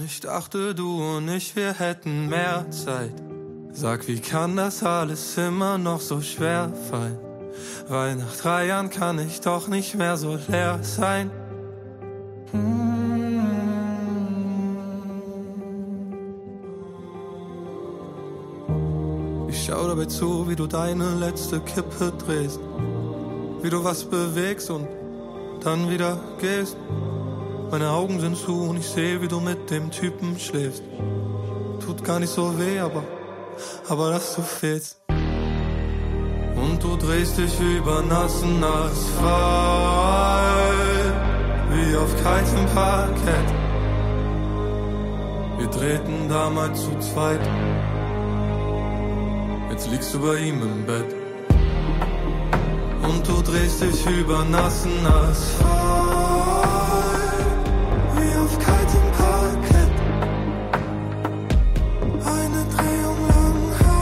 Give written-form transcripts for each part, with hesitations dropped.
ich dachte, du und ich, wir hätten mehr Zeit. Sag, wie kann das alles immer noch so schwer fallen? Weil nach 3 Jahren kann ich doch nicht mehr so leer sein. Ich schau dabei zu, wie du deine letzte Kippe drehst, wie du was bewegst und dann wieder gehst. Meine Augen sind zu und ich sehe, wie du mit dem Typen schläfst. Tut gar nicht so weh, aber dass du fehlst. Und du drehst dich über nassen Asphalt, wie auf kaltem Parkett. Wir drehten damals zu zweit, jetzt liegst du bei ihm im Bett. Und du drehst dich über nassen Asphalt, wie auf kaltem Parkett. Eine Drehung lang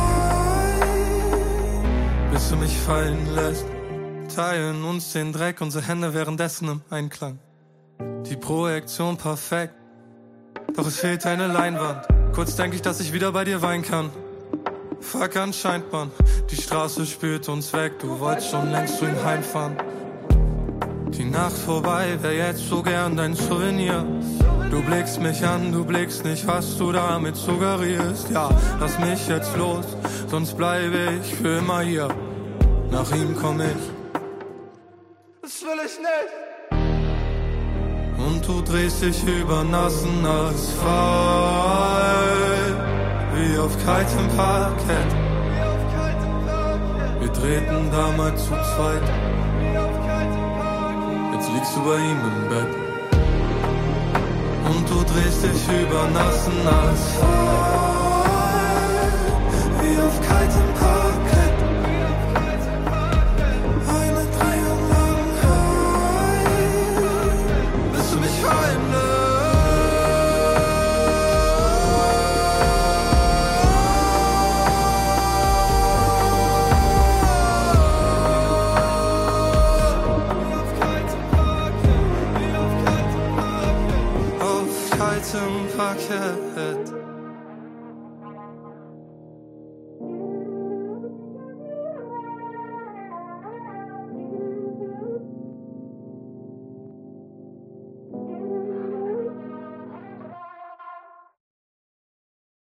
high, bis du mich fallen lässt. Teilen uns den Dreck, unsere Hände währenddessen im Einklang. Die Projektion perfekt, doch es fehlt eine Leinwand. Kurz denk ich, dass ich wieder bei dir weinen kann. Fuck, anscheinend, Mann, die Straße spült uns weg. Du wolltest schon längst zu ihm heimfahren. Die Nacht vorbei, wär jetzt so gern dein Souvenir. Du blickst mich an, du blickst nicht, was du damit suggerierst. Ja, lass mich jetzt los, sonst bleibe ich für immer hier. Nach ihm komm ich, das will ich nicht. Und du drehst dich über nassen Asphalt, wie auf kaltem Parkett. Wir drehten damals zu zweit, jetzt liegst du bei ihm im Bett. Und du drehst dich über nassen Asphalt, wie auf kaltem Parkett. Eine Drehung lang high, bis du mich fallen lässt. Auf kaltem Parkett.